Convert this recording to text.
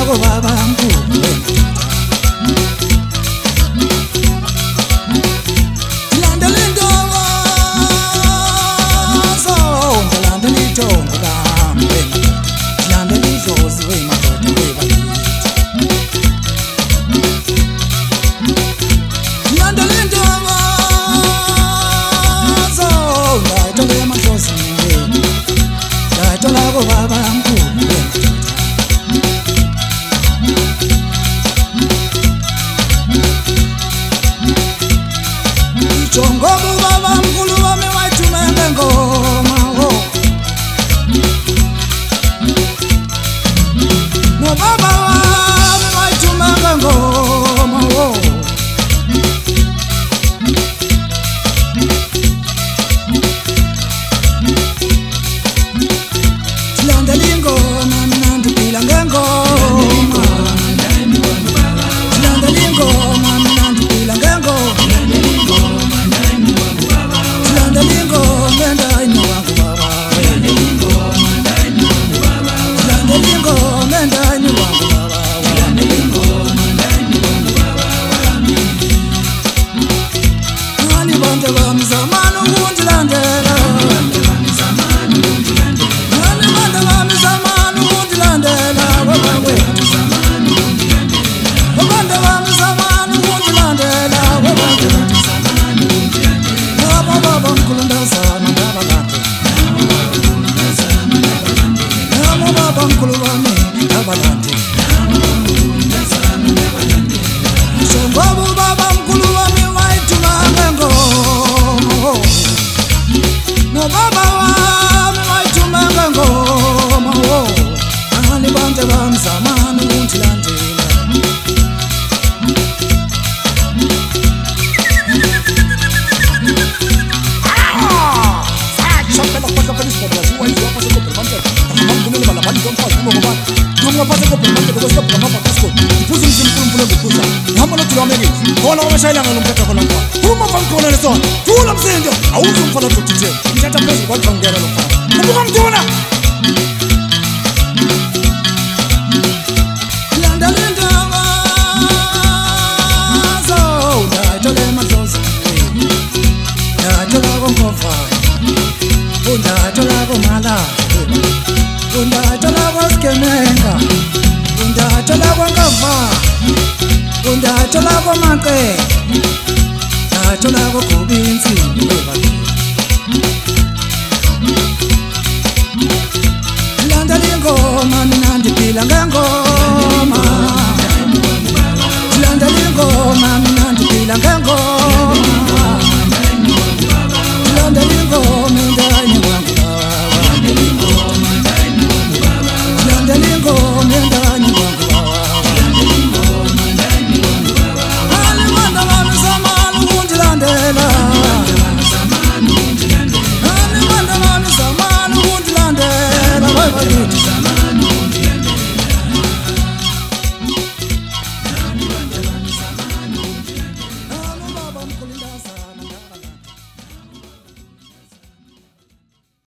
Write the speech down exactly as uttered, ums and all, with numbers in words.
lako baba mkulu Landele ndongo so landele ndongo kambe landele izozi we madoda we bakithi Landele ndongo so landele madozi landele lako baba mkulu Chongobu baba mkulu wame waitumenge ngoma ho Mo baba wame waitumenge ngoma ho Tilandeli ngoma minandi pila ngengoma Tilandeli ngoma minandi pila ngengoma Landelingo menda ino wangu baba Landelingo menda ino wangu baba Landelingo menda ino wangu baba Landelingo menda ino wangu baba Nani bande wa mzamanu hundi landela Nani bande wa mzamanu hundi landela Nani bande wa mzamanu hundi landela Wabawe Wabande wa mzamanu hundi landela Wabawe Baba mkulu ndazama ndabalande Namo baba mkulu wame ndabalande Songobu baba mkulu wame waitumanga ngoma No baba wame waitumanga ngoma Nani bande wa mzamanu untilandela Ngaphatha kopemanje lokho ngapha kasko ubuza umzimkhulu mfuna ukubuza ngihamba noDlameki khona wamashayela ngomthetho khona kwa uma mfana lesona thula msindo awuzo mfana dotithe ngithatha phezulu kwakho ngiyela lokho ubuka mntuna Landele ndongo so ndajole madlozi ndajole konkofa ndajole komala Undatola kwa skemenga Undatola kwa ngava Undatola kwa make Undatola kwa kubinzi Landele ngoma minandi pila ngengoma Landele ngoma minandi pila ngengoma